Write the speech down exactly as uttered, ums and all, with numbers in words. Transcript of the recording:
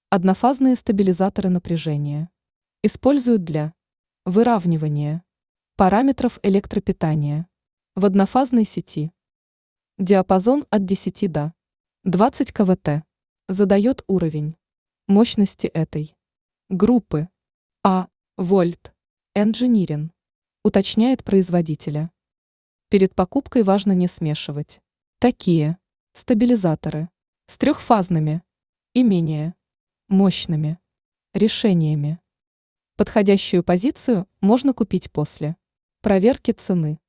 Однофазные стабилизаторы напряжения. Используют для выравнивания параметров электропитания в однофазной сети. Диапазон от десяти до двадцати киловатт задает уровень мощности этой группы. А. Вольт. Engineering. Уточняет производителя. Перед покупкой важно не смешивать такие стабилизаторы с трехфазными и менее мощными решениями. Подходящую позицию можно купить после проверки цены.